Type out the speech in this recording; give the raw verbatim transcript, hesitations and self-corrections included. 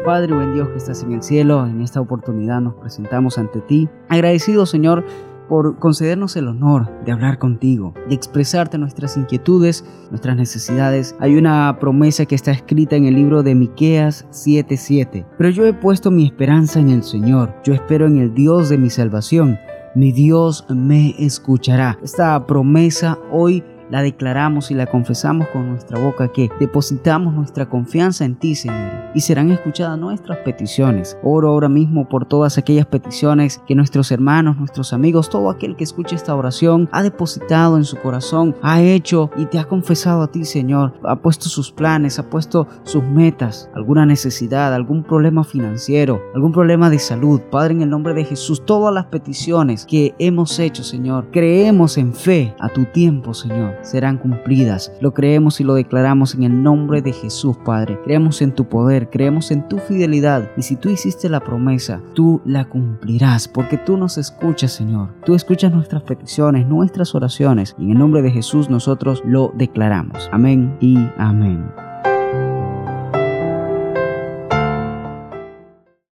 Padre, buen Dios que estás en el cielo, en esta oportunidad nos presentamos ante ti, agradecidos, Señor, por concedernos el honor de hablar contigo, de expresarte nuestras inquietudes, nuestras necesidades. Hay una promesa que está escrita en el libro de Miqueas siete siete. Pero yo he puesto mi esperanza en el Señor, yo espero en el Dios de mi salvación, mi Dios me escuchará. Esta promesa hoy la declaramos y la confesamos con nuestra boca, que depositamos nuestra confianza en ti, Señor, y serán escuchadas nuestras peticiones. Oro ahora mismo por todas aquellas peticiones que nuestros hermanos, nuestros amigos, todo aquel que escuche esta oración ha depositado en su corazón, ha hecho y te ha confesado a ti, Señor. Ha puesto sus planes, ha puesto sus metas, alguna necesidad, algún problema financiero, algún problema de salud. Padre, en el nombre de Jesús, todas las peticiones que hemos hecho, Señor, creemos en fe a tu tiempo, Señor, serán cumplidas. Lo creemos y lo declaramos en el nombre de Jesús, Padre. Creemos en tu poder, creemos en tu fidelidad, y si tú hiciste la promesa, tú la cumplirás, porque tú nos escuchas, Señor. Tú escuchas nuestras peticiones, nuestras oraciones, y en el nombre de Jesús nosotros lo declaramos. Amén y amén.